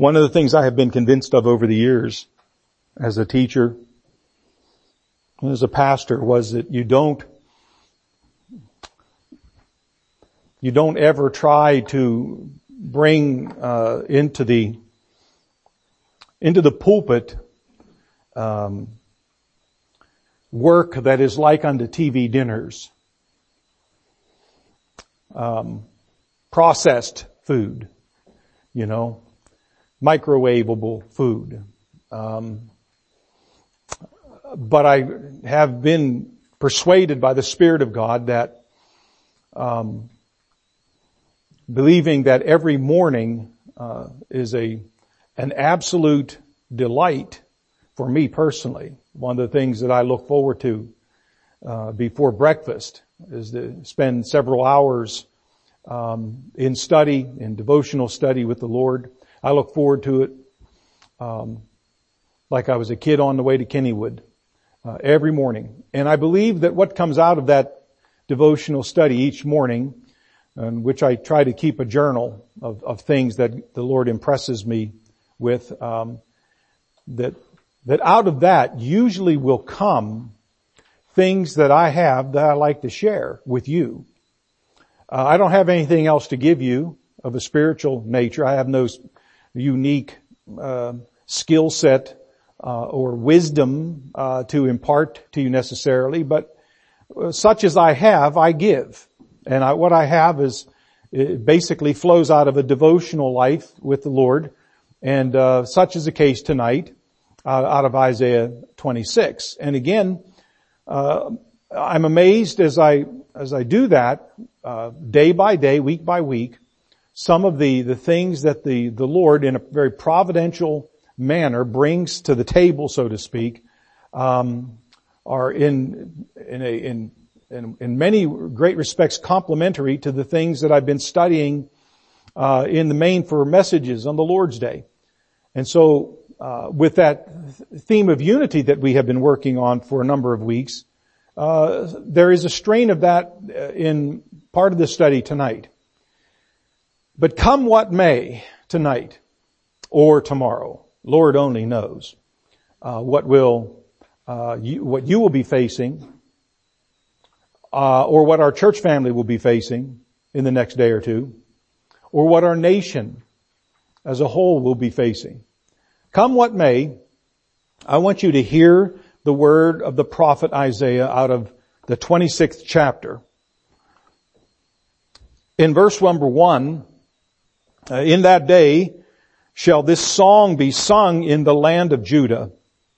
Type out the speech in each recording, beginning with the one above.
One of the things I have been convinced of over the years as a teacher and as a pastor was that you don't ever try to bring into the pulpit work that is like unto TV dinners, processed food, microwavable food. But I have been persuaded by the Spirit of God that believing that every morning is an absolute delight for me personally. One of the things that I look forward to before breakfast is to spend several hours in study, in devotional study with the Lord. I look forward to it like I was a kid on the way to Kennywood every morning. And I believe that what comes out of that devotional study each morning, in which I try to keep a journal of things that the Lord impresses me with, that out of that usually will come things that I have that I like to share with you. I don't have anything else to give you of a spiritual nature. I have no unique skill set or wisdom to impart to you necessarily, but such as I have, I give. And what I have it basically flows out of a devotional life with the Lord, and such is the case tonight out of Isaiah 26. And again, I'm amazed as I do that day by day, week by week, some of the things that the Lord in a very providential manner brings to the table, so to speak, are in many great respects complementary to the things that I've been studying in the main for messages on the Lord's Day. And so with that theme of unity that we have been working on for a number of weeks, there is a strain of that in part of the study tonight. But come what may tonight or tomorrow, Lord only knows what you will be facing, or what our church family will be facing in the next day or two, or what our nation as a whole will be facing. Come what may, I want you to hear the word of the prophet Isaiah out of the 26th chapter. In verse number 1, in that day shall this song be sung in the land of Judah.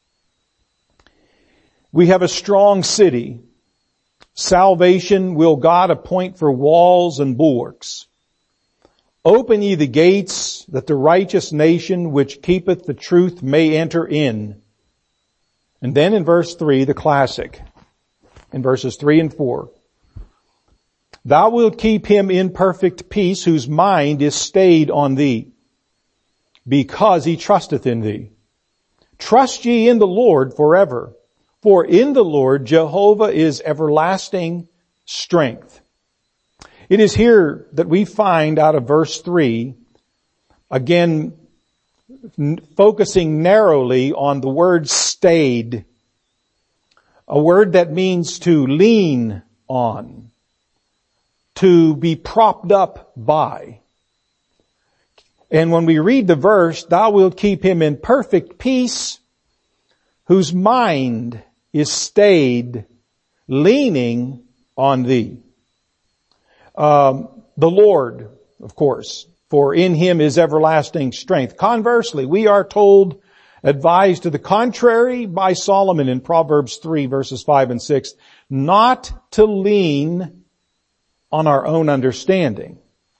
We have a strong city. Salvation will God appoint for walls and bulwarks. Open ye the gates, that the righteous nation which keepeth the truth may enter in. And then in verse 3, the classic, in verses 3 and 4. Thou wilt keep him in perfect peace, whose mind is stayed on thee, because he trusteth in thee. Trust ye in the Lord forever, for in the Lord Jehovah is everlasting strength. It is here that we find out of verse 3, again, focusing narrowly on the word stayed, a word that means to lean on, to be propped up by. And when we read the verse, thou wilt keep him in perfect peace, whose mind is stayed, leaning on thee. The Lord, of course, for in him is everlasting strength. Conversely, we are told, advised to the contrary by Solomon in Proverbs 3 verses 5 and 6, not to lean on our own understanding.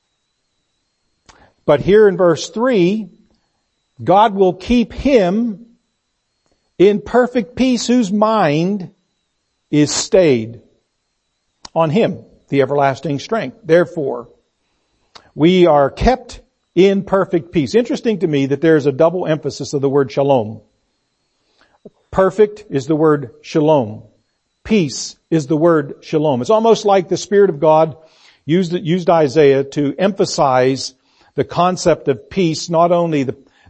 But here in verse 3, God will keep him in perfect peace whose mind is stayed on him, the everlasting strength. Therefore, we are kept in perfect peace. Interesting to me that there's a double emphasis of the word shalom. Perfect is the word shalom. Peace is the word shalom. It's almost like the Spirit of God used Isaiah to emphasize the concept of peace, not only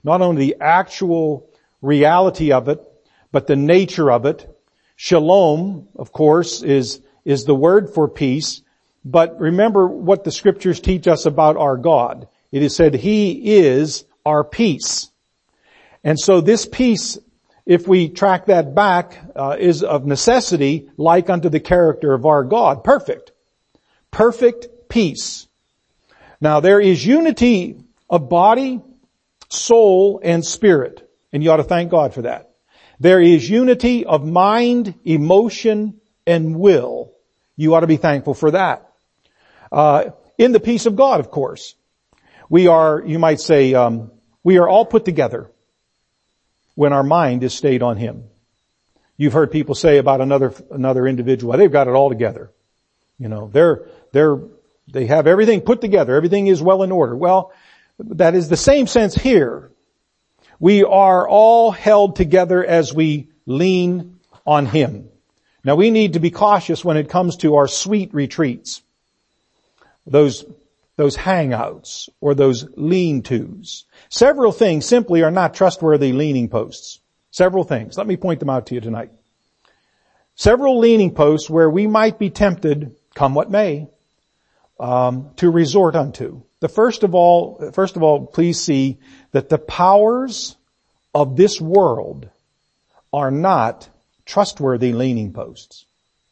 not only the actual reality of it, but the nature of it. Shalom, of course, is the word for peace. But remember what the scriptures teach us about our God. It is said He is our peace. And so this peace, if we track that back, is of necessity like unto the character of our God. Perfect. Perfect peace. Now there is unity of body, soul, and spirit. And you ought to thank God for that. There is unity of mind, emotion, and will. You ought to be thankful for that. In the peace of God, of course. We are, you might say, we are all put together when our mind is stayed on Him. You've heard people say about another individual, they've got it all together. You know, they have everything put together. Everything is well in order. Well, that is the same sense here. We are all held together as we lean on Him. Now we need to be cautious when it comes to our sweet retreats. Those hangouts or those lean-tos. Several things simply are not trustworthy leaning posts. Several things. Let me point them out to you tonight. Several leaning posts where we might be tempted, come what may, to resort unto. First of all, please see that the powers of this world are not trustworthy leaning posts.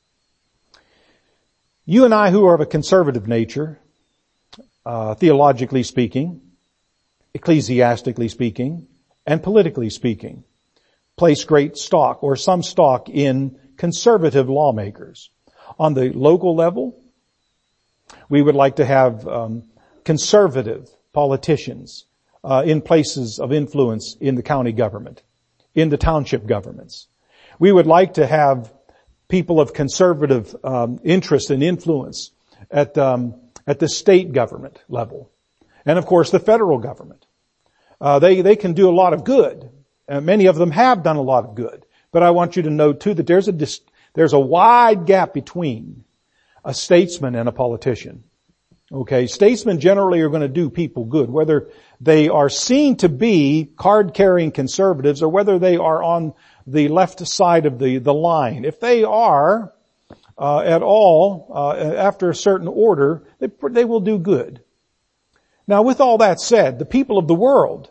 You and I who are of a conservative nature, theologically speaking, ecclesiastically speaking, and politically speaking, place great stock or some stock in conservative lawmakers. On the local level, we would like to have conservative politicians in places of influence in the county government, in the township governments. We would like to have people of conservative interest and influence at the state government level. And of course the federal government. They can do a lot of good. Many of them have done a lot of good. But I want you to know too that there's a wide gap between a statesman and a politician. Okay, statesmen generally are going to do people good, whether they are seen to be card-carrying conservatives or whether they are on the left side of the line. If they are at all after a certain order, they will do good. Now, with all that said, the people of the world,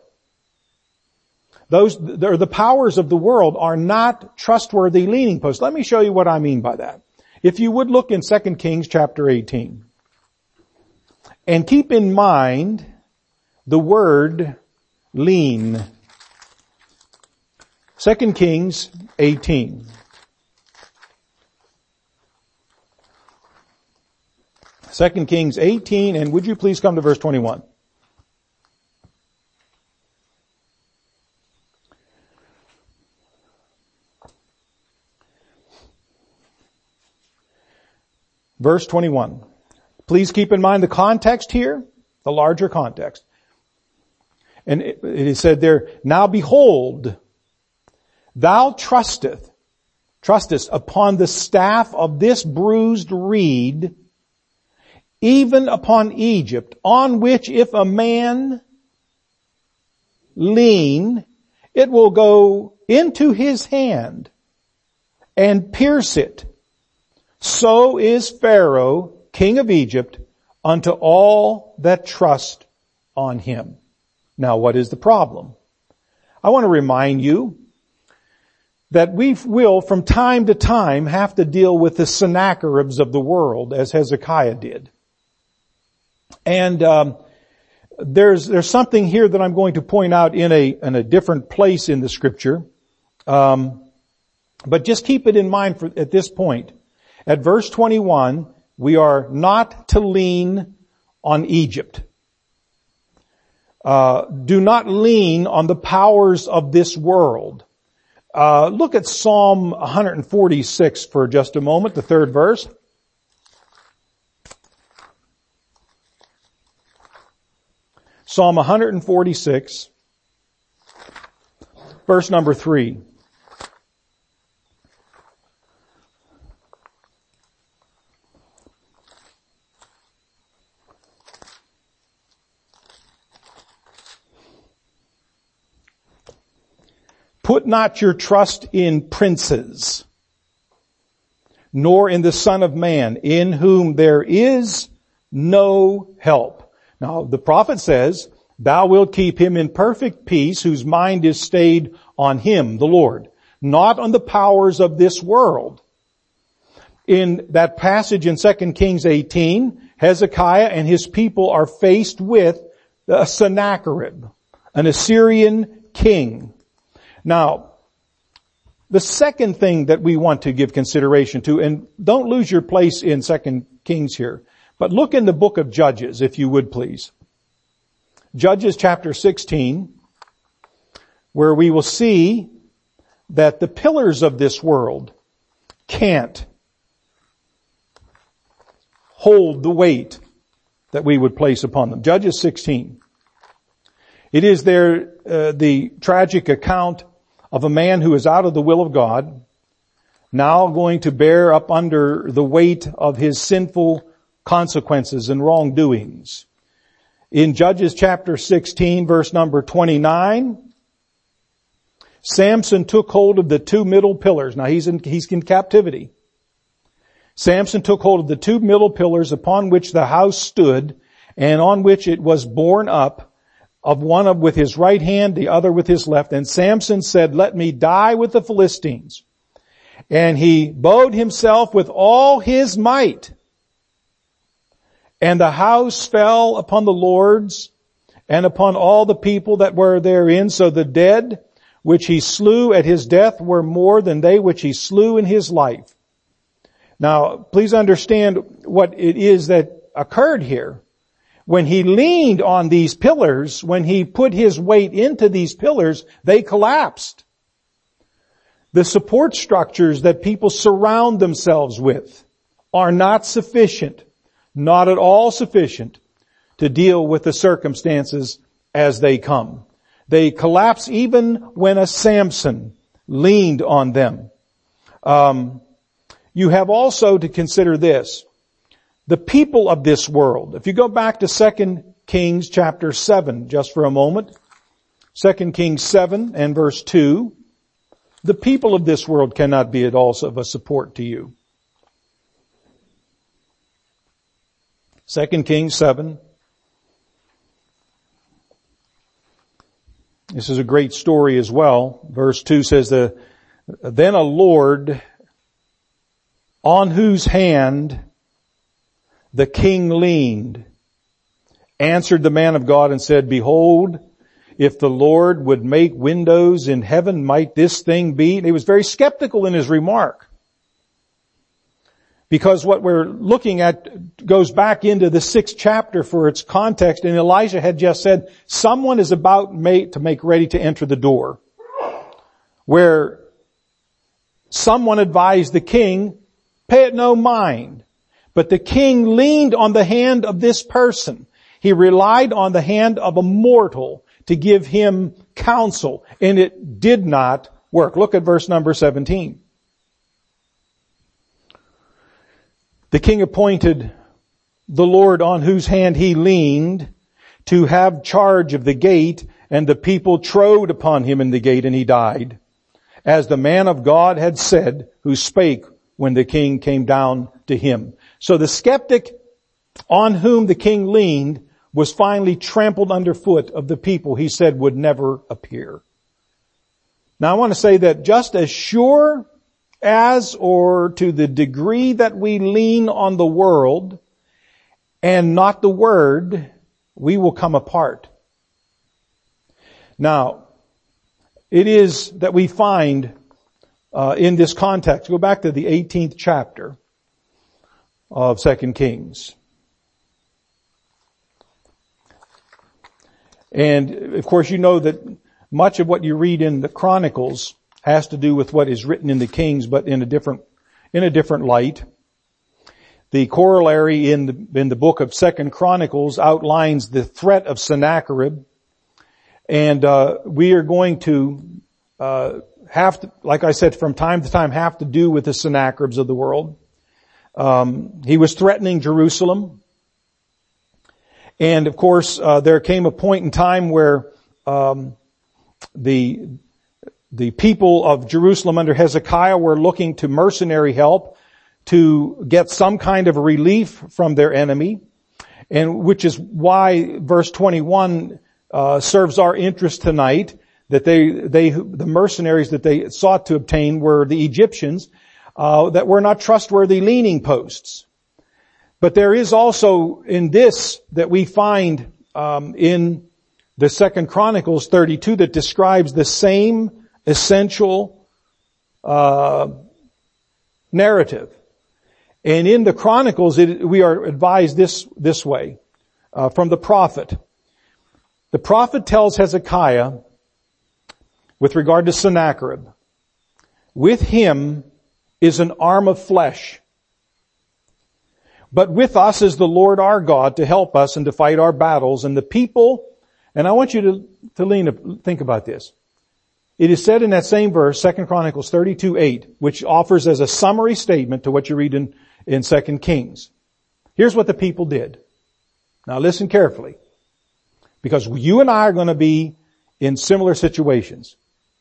the powers of the world are not trustworthy leaning posts. Let me show you what I mean by that. If you would look in 2 Kings chapter 18. And keep in mind the word lean. 2 Kings 18. 2 Kings 18, and would you please come to verse 21? Verse 21. Please keep in mind the context here, the larger context. And it is said there, now behold, thou trustest upon the staff of this bruised reed, even upon Egypt, on which if a man lean, it will go into his hand and pierce it. So is Pharaoh, king of Egypt, unto all that trust on him. Now, what is the problem? I want to remind you that we will from time to time have to deal with the Sennacheribs of the world, as Hezekiah did. And there's something here that I'm going to point out in a different place in the scripture. But just keep it in mind at this point. At verse 21, we are not to lean on Egypt. Do not lean on the powers of this world. Look at Psalm 146 for just a moment, the third verse. Psalm 146, verse number 3. Put not your trust in princes, nor in the Son of Man, in whom there is no help. Now, the prophet says, thou wilt keep him in perfect peace, whose mind is stayed on him, the Lord, not on the powers of this world. In that passage in 2 Kings 18, Hezekiah and his people are faced with Sennacherib, an Assyrian king. Now, the second thing that we want to give consideration to, and don't lose your place in 2 Kings here, but look in the book of Judges, if you would please. Judges chapter 16, where we will see that the pillars of this world can't hold the weight that we would place upon them. Judges 16. It is there the tragic account of a man who is out of the will of God, now going to bear up under the weight of his sinful consequences and wrongdoings. In Judges chapter 16, verse number 29, Samson took hold of the two middle pillars. Now he's in captivity. Samson took hold of the two middle pillars upon which the house stood and on which it was borne up, of one with his right hand, the other with his left. And Samson said, let me die with the Philistines. And he bowed himself with all his might. And the house fell upon the lords and upon all the people that were therein. So the dead which he slew at his death were more than they which he slew in his life. Now, please understand what it is that occurred here. When he leaned on these pillars, when he put his weight into these pillars, they collapsed. The support structures that people surround themselves with are not sufficient, not at all sufficient, to deal with the circumstances as they come. They collapse even when a Samson leaned on them. You have also to consider this. The people of this world. If you go back to 2 Kings chapter 7 just for a moment. 2 Kings 7 and verse 2. The people of this world cannot be at all of a support to you. 2 Kings 7. This is a great story as well. Verse 2 says, then a Lord on whose hand the king leaned, answered the man of God and said, behold, if the Lord would make windows in heaven, might this thing be? And he was very skeptical in his remark. Because what we're looking at goes back into the 6th chapter for its context, and Elijah had just said, someone is about to make ready to enter the door. Where someone advised the king, pay it no mind. But the king leaned on the hand of this person. He relied on the hand of a mortal to give him counsel, and it did not work. Look at verse number 17. The king appointed the Lord on whose hand he leaned to have charge of the gate, and the people trode upon him in the gate, and he died, as the man of God had said, who spake when the king came down to him. So the skeptic on whom the king leaned was finally trampled underfoot of the people he said would never appear. Now I want to say that just as sure as or to the degree that we lean on the world and not the word, we will come apart. Now, it is that we find in this context, go back to the 18th chapter of 2 Kings. And of course you know that much of what you read in the Chronicles has to do with what is written in the Kings, but in a different light. The corollary in the book of 2 Chronicles outlines the threat of Sennacherib. And we are going to have to, like I said, from time to time have to do with the Sennacheribs of the world. He was threatening Jerusalem. And of course, there came a point in time where the the people of Jerusalem under Hezekiah were looking to mercenary help to get some kind of relief from their enemy, and which is why verse 21 serves our interest tonight, that the mercenaries that they sought to obtain were the Egyptians, that were not trustworthy leaning posts. But there is also in this that we find in the 2 Chronicles 32 that describes the same essential narrative. And in the Chronicles, we are advised this way from the prophet. The prophet tells Hezekiah, with regard to Sennacherib, with him is an arm of flesh, but with us is the Lord our God to help us and to fight our battles. And the people, and I want you to think about this. It is said in that same verse, 2 Chronicles 32:8, which offers as a summary statement to what you read in 2 Kings. Here's what the people did. Now listen carefully, because you and I are going to be in similar situations.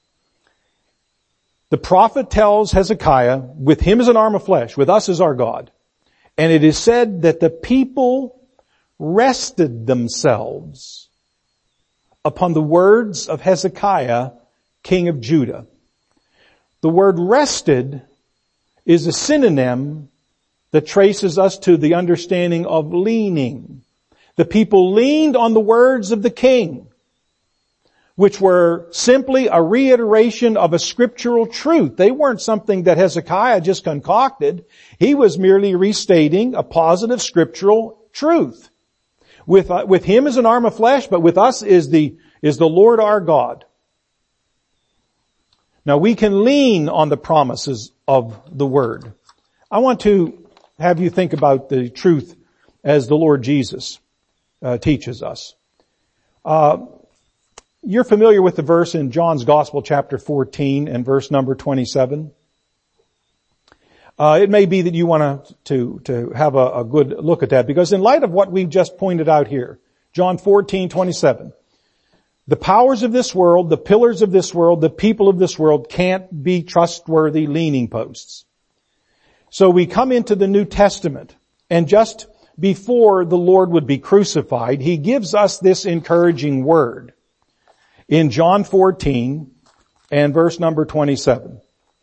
The prophet tells Hezekiah, with him is an arm of flesh, with us is our God. And it is said that the people rested themselves upon the words of Hezekiah, king of Judah. The word rested is a synonym that traces us to the understanding of leaning. The people leaned on the words of the king, which were simply a reiteration of a scriptural truth. They weren't something that Hezekiah just concocted. He was merely restating a positive scriptural truth. With him is an arm of flesh, but with us is the Lord our God. Now we can lean on the promises of the word. I want to have you think about the truth as the Lord Jesus teaches us. You're familiar with the verse in John's Gospel, chapter 14 and verse number 27. It may be that you want to have a good look at that, because in light of what we've just pointed out here, John 14:27, the powers of this world, the pillars of this world, the people of this world can't be trustworthy leaning posts. So we come into the New Testament, and just before the Lord would be crucified, He gives us this encouraging word in John 14 and verse number 27.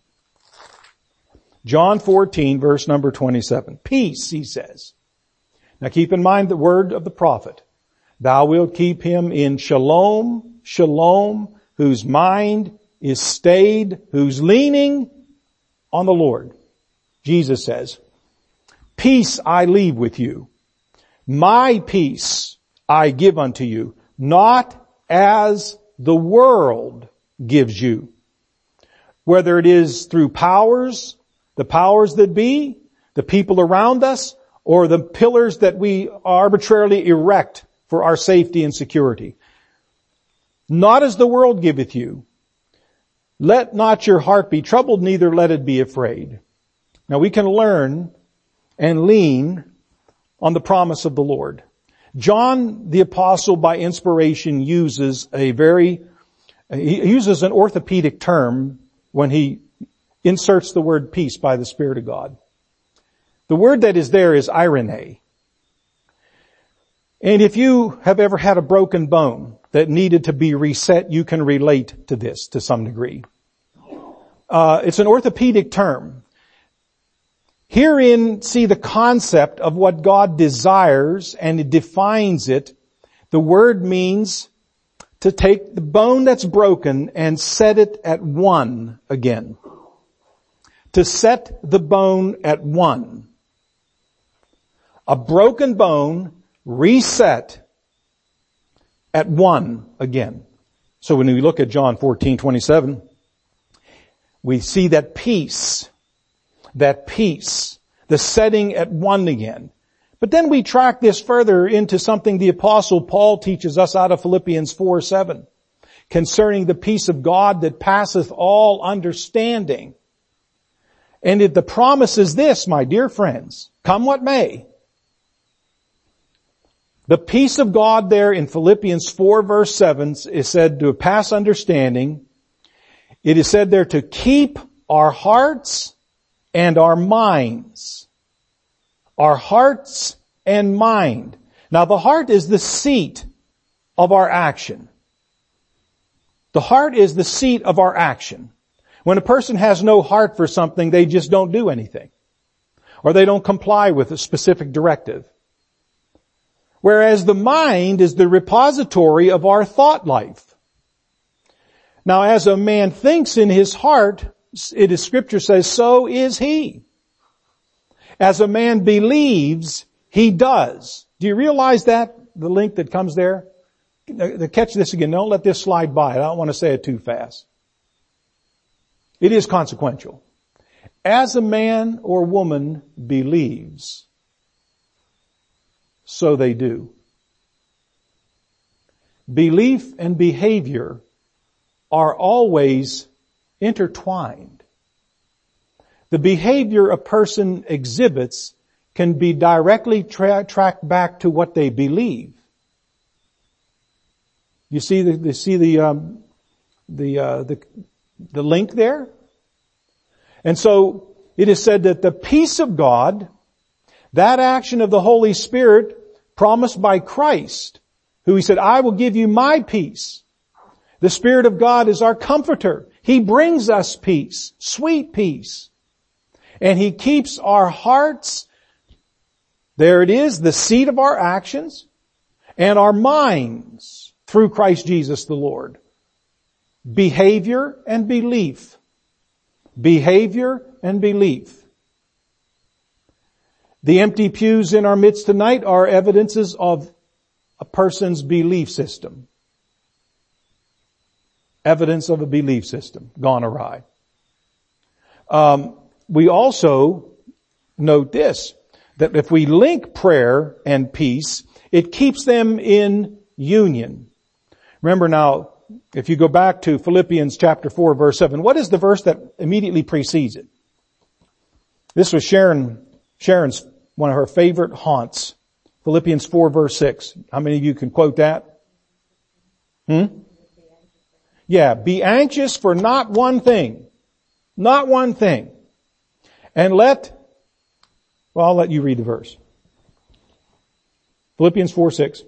John 14, verse number 27. Peace, He says. Now keep in mind the word of the prophet. Thou wilt keep him in shalom, shalom, whose mind is stayed, who's leaning on the Lord. Jesus says, peace I leave with you. My peace I give unto you, not as the world gives you. Whether it is through powers, the powers that be, the people around us, or the pillars that we arbitrarily erect for our safety and security. Not as the world giveth you. Let not your heart be troubled, neither let it be afraid. Now we can learn and lean on the promise of the Lord. John the Apostle, by inspiration, uses an orthopedic term when he inserts the word peace by the Spirit of God. The word that is there is irene. And if you have ever had a broken bone that needed to be reset, you can relate to this to some degree. It's an orthopedic term. Herein see the concept of what God desires, and it defines it. The word means to take the bone that's broken and set it at one again. To set the bone at one. A broken bone reset at one again. So when we look at John 14:27, we see that peace, the setting at one again. But then we track this further into something the Apostle Paul teaches us out of Philippians 4:7, concerning the peace of God that passeth all understanding. And the promise is this, my dear friends, come what may. The peace of God there in Philippians 4 verse 7 is said to pass understanding, It is said there to keep our hearts and our minds. Our hearts and mind. Now the heart is the seat of our action. The heart is the seat of our action. When a person has no heart for something, they just don't do anything. Or they don't comply with a specific directive. Whereas the mind is the repository of our thought life. Now as a man thinks in his heart, it is Scripture says, so is he. As a man believes, he does. Do you realize that? The link that comes there? Catch this again. Don't let this slide by. I don't want to say it too fast. It is consequential. As a man or woman believes, so they do. Belief and behavior are always intertwined. The behavior a person exhibits can be directly tracked back to what they believe. You see the link there? And so it is said that the peace of God, that action of the Holy Spirit promised by Christ, who he said, I will give you my peace. The Spirit of God is our comforter. He brings us peace, sweet peace. And he keeps our hearts, there it is, the seat of our actions, and our minds through Christ Jesus the Lord. Behavior and belief. Behavior and belief. The empty pews in our midst tonight are evidences of a person's belief system. Evidence of a belief system gone awry. We also note this, that if we link prayer and peace, it keeps them in union. Remember now, if you go back to Philippians chapter 4 verse 7, what is the verse that immediately precedes it? This was Sharon's one of her favorite haunts. Philippians 4 verse 6. How many of you can quote that? Yeah, be anxious for not one thing. Not one thing. And I'll let you read the verse. Philippians 4:6.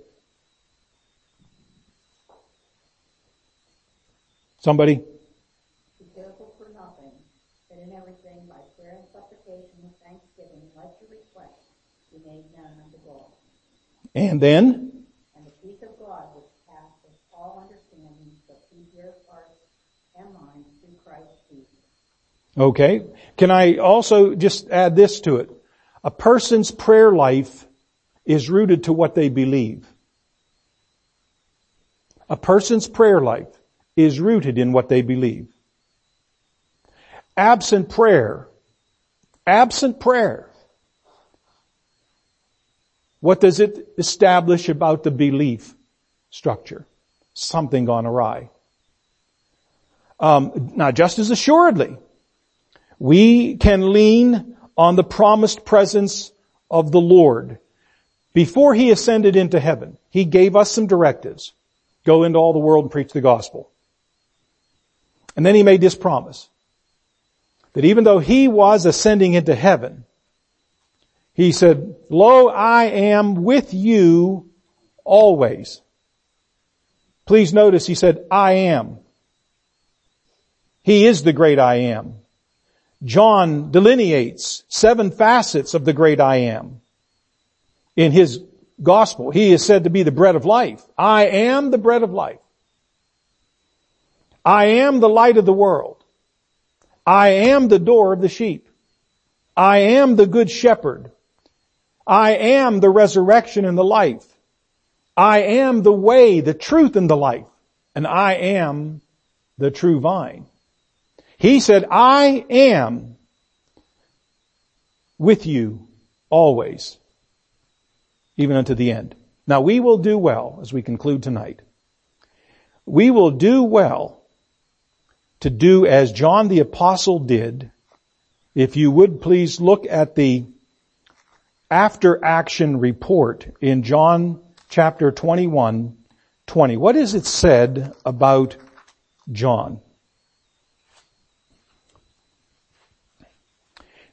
Somebody? Be careful for nothing, but in everything by prayer and supplication with thanksgiving, let your requests be made known unto God. And then? And the peace of God, which passeth all understanding, shall keep your hearts and minds through Christ Jesus. Okay. Can I also just add this to it? A person's prayer life is rooted to what they believe. A person's prayer life is rooted in what they believe. Absent prayer, what does it establish about the belief structure? Something gone awry. Now just as assuredly, we can lean on the promised presence of the Lord. Before he ascended into heaven, he gave us some directives. Go into all the world and preach the gospel. And then he made this promise that even though he was ascending into heaven, he said, lo, I am with you always. Please notice he said, I am. He is the great I am. John delineates 7 facets of the great I am. In his gospel, he is said to be the bread of life. I am the bread of life. I am the light of the world. I am the door of the sheep. I am the good shepherd. I am the resurrection and the life. I am the way, the truth, and the life. And I am the true vine. He said, I am with you always, even unto the end. Now we will do well, as we conclude tonight. We will do well to do as John the Apostle did. If you would please look at the after action report in John chapter 21:20. What is it said about John?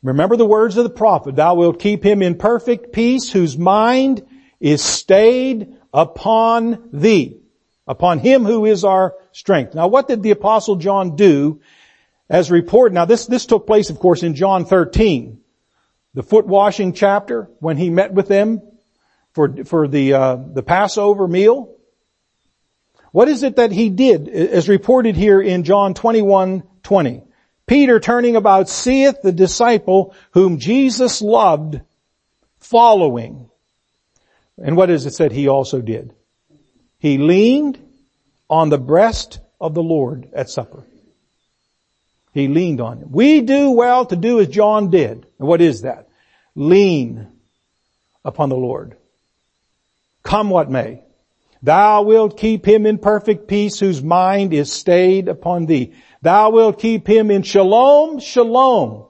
Remember the words of the prophet, thou wilt keep him in perfect peace whose mind is stayed upon thee, upon him who is our strength. Now what did the Apostle John do as reported? Now this took place, of course, in John 13, the foot washing chapter, when he met with them for the Passover meal. What is it that he did, as reported here in John 21:20? Peter, turning about, seeth the disciple whom Jesus loved following. And what is it that he also did? He leaned on the breast of the Lord at supper. He leaned on him. We do well to do as John did. And what is that? Lean upon the Lord. Come what may. Thou wilt keep him in perfect peace whose mind is stayed upon thee. Thou wilt keep him in shalom, shalom,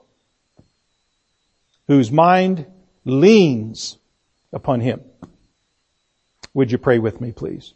whose mind leans upon him. Would you pray with me, please?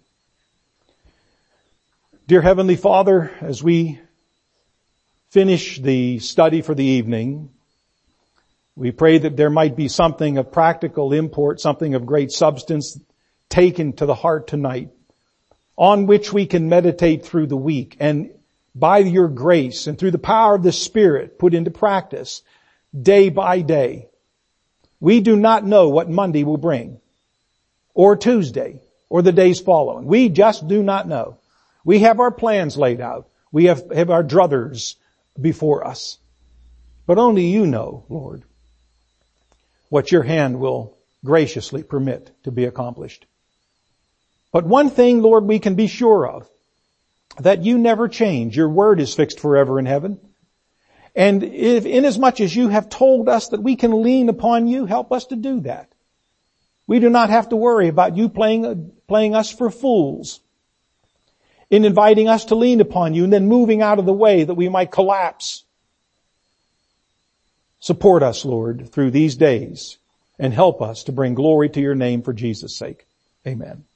Dear Heavenly Father, as we finish the study for the evening, we pray that there might be something of practical import, something of great substance taken to the heart tonight, on which we can meditate through the week, and by your grace and through the power of the Spirit put into practice day by day. We do not know what Monday will bring, or Tuesday, or the days following. We just do not know. We have our plans laid out. We have our druthers before us. But only you know, Lord, what your hand will graciously permit to be accomplished. But one thing, Lord, we can be sure of, that you never change. Your word is fixed forever in heaven. And if, inasmuch as you have told us that we can lean upon you, help us to do that. We do not have to worry about you playing us for fools in inviting us to lean upon you and then moving out of the way that we might collapse. Support us, Lord, through these days and help us to bring glory to your name for Jesus' sake. Amen.